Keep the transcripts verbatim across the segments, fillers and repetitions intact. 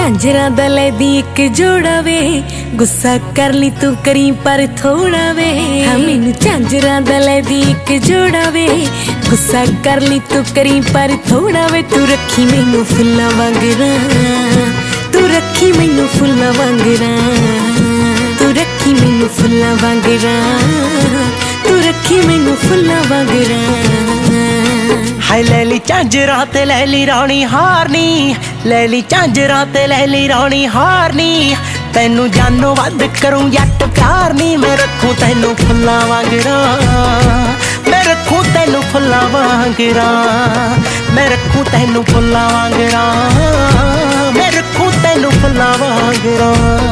झांजरा दा लैदी एक जोड़ा वे, गुस्सा कर ली तू करी पर थोड़ा वे। हाँ मैनू झांजरा दा लैदी एक जोड़ा वे, गुस्सा कर ली तू करी पर थोड़ा वे। तू रखी मैनू फुल्लां वांगरा, तू रखी मैनू फुल्लां वांगरा, तू रखी मैनू फुल्लां वांगरा, तू रखी मैनू फुल्लां वांगरा। हाय लैली झांजरा ते लैली रानी हारनी, लैली झांजरा ते लैली रानी हारनी। तैनू जानो वध करूं जट प्यार नी, मैं रखूं तैनू फुल्लां वांगरा, मैं रखूं तैनू फुल्लां वांगरा, मैं रखूं तैनू फुल्लां वांगरा, मैं रखूं तैनू फुल्लां वांगरा।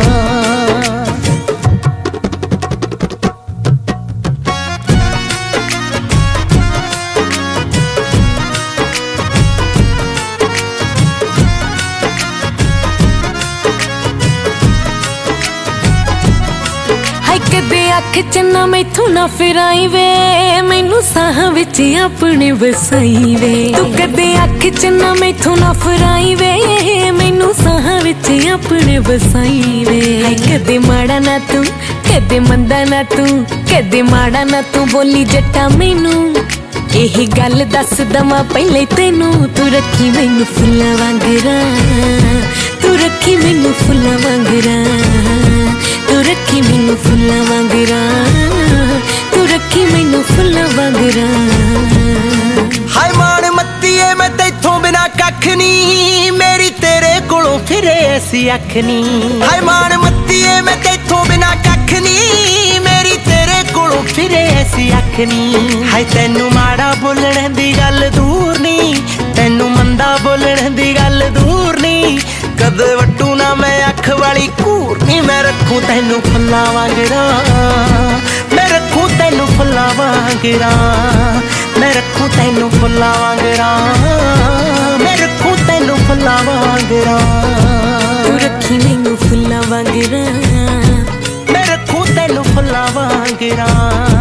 कदे अख च ना मैथों ना फिराई वे, मैनू साह विच अपने वसाई वे। तू कदे अख च ना मैथों ना फिराई वे, मैनू साह विच अपने वसाई वे। कदे माड़ा ना तू कदे मंदा ना तू, कदे माड़ा ना तू बोली जट्टा मैनू। यही गल दस दवा पहले तेनू, तू रखी मैनू फुल्लां वांगरा, तू रखी मैनू फुल्लां वांगरा, तू रखी मैनू फुल्लां वांगरा, तू रखी मैनू फुल्लां वांगरा। हाय मान मत्तीए मैं तैथों बिना कख नी, मेरी तेरे कोलों फिरे ऐसी अख नी। हाय मान मत्तीए मैं तैथों बिना कख नी, मेरी तेरे कोलों फिरे ऐसी अख नी। हाय तैनू माड़ा बोलने दी गल दूर नी, तैनू मंदा बोलने दी गल दूर नी। कदे वट्टू ना मैं अख वाली घूर नी, मैं रखूं तैनू फुल्लां वांगरा, मैं रखूं तैनू फुल्लां वांगरा, मैं रखूं तैनू फुल्लां वांगरा, मैं रखूं तैनू फुल्लां वांगरा। तू रखी मैनू फुल्लां वांगरा, मैं रखूं तैनू फुल्लां वांगरा।